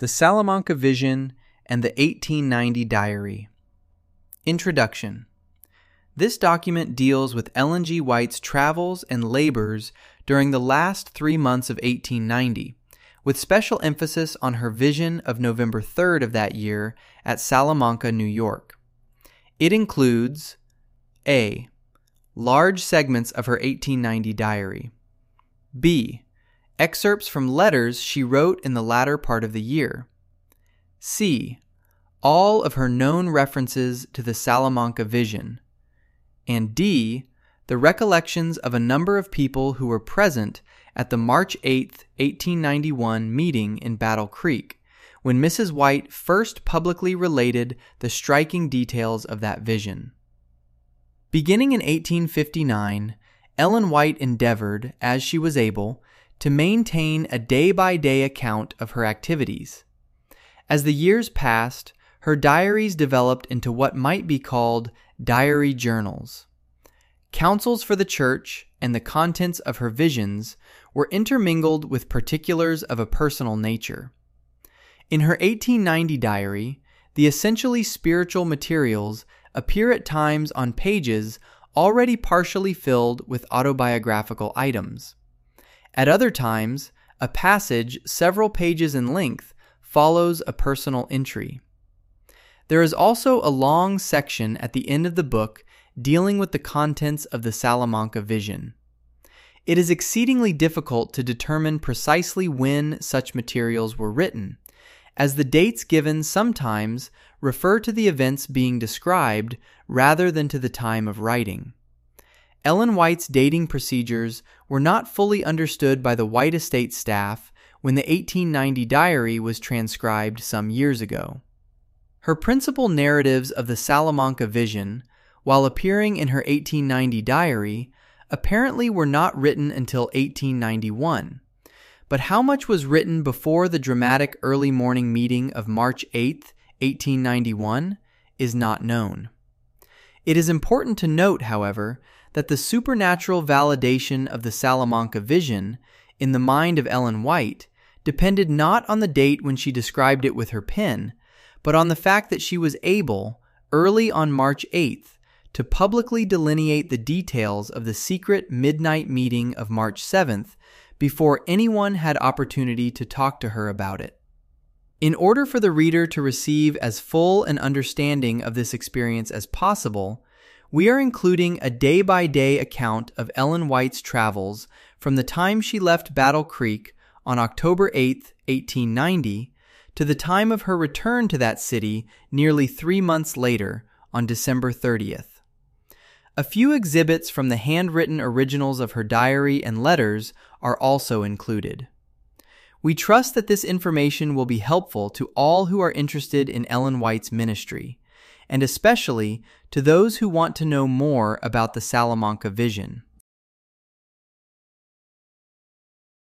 The Salamanca Vision and the 1890 Diary. Introduction. This document deals with Ellen G. White's travels and labors during the last 3 months of 1890, with special emphasis on her vision of November 3rd of that year at Salamanca, New York. It includes A. Large segments of her 1890 diary. B. Excerpts from letters she wrote in the latter part of the year. C. All of her known references to the Salamanca Vision. And D. The recollections of a number of people who were present at the March 8, 1891 meeting in Battle Creek, when Mrs. White first publicly related the striking details of that vision. Beginning in 1859, Ellen White endeavored, as she was able, to maintain a day-by-day account of her activities. As the years passed, her diaries developed into what might be called diary journals. Counsels for the church and the contents of her visions were intermingled with particulars of a personal nature. In her 1890 diary, the essentially spiritual materials appear at times on pages already partially filled with autobiographical items. At other times, a passage several pages in length follows a personal entry. There is also a long section at the end of the book dealing with the contents of the Salamanca Vision. It is exceedingly difficult to determine precisely when such materials were written, as the dates given sometimes refer to the events being described rather than to the time of writing. Ellen White's dating procedures were not fully understood by the White estate staff when the 1890 diary was transcribed some years ago. Her principal narratives of the Salamanca Vision, while appearing in her 1890 diary, apparently were not written until 1891. But how much was written before the dramatic early morning meeting of March 8, 1891, is not known. It is important to note, however, that the supernatural validation of the Salamanca Vision in the mind of Ellen White depended not on the date when she described it with her pen, but on the fact that she was able, early on March 8th, to publicly delineate the details of the secret midnight meeting of March 7th before anyone had opportunity to talk to her about it. In order for the reader to receive as full an understanding of this experience as possible, we are including a day-by-day account of Ellen White's travels from the time she left Battle Creek on October 8, 1890, to the time of her return to that city nearly 3 months later, on December 30th. A few exhibits from the handwritten originals of her diary and letters are also included. We trust that this information will be helpful to all who are interested in Ellen White's ministry, and especially to those who want to know more about the Salamanca Vision.